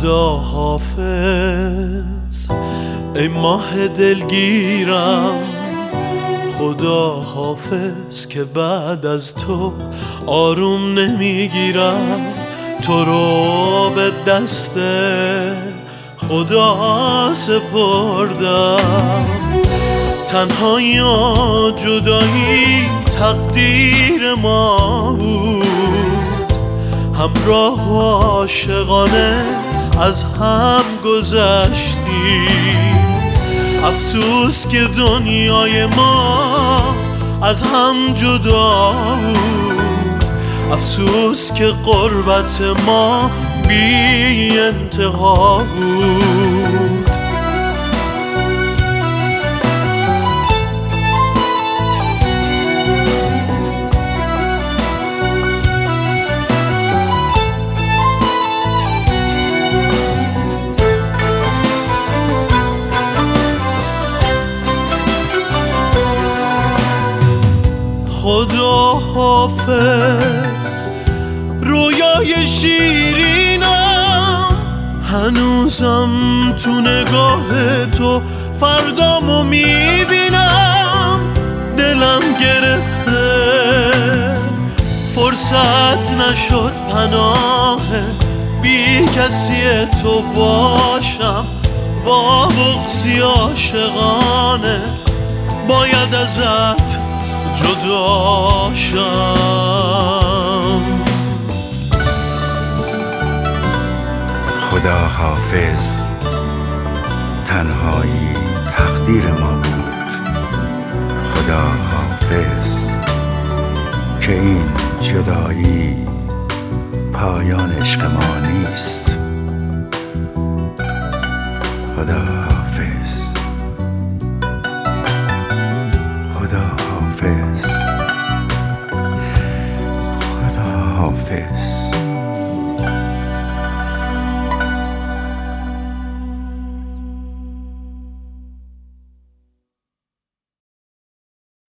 خدا حافظ ای ماه دلگیرم، خدا حافظ که بعد از تو آروم نمیگیرم. تو رو به دست خدا سپردم، تنهایی و جدایی تقدیر ما بود، همراه و عاشقانه از هم گذشتیم. افسوس که دنیای ما از هم جدا بود، افسوس که غربت ما بی انتها بود. خدا حافظ رویای شیرینم، هنوزم تو نگاه تو فردامو میبینم. دلم گرفته فرصت نشد پناه بی کسی تو باشم، با بغضی عاشقانه باید ازت جدا شم. خدا حافظ تنهایی تقدیر ما بود، خدا حافظ که این جدایی پایان عشق ما نیست. خدا حافظ، خدا حافظ.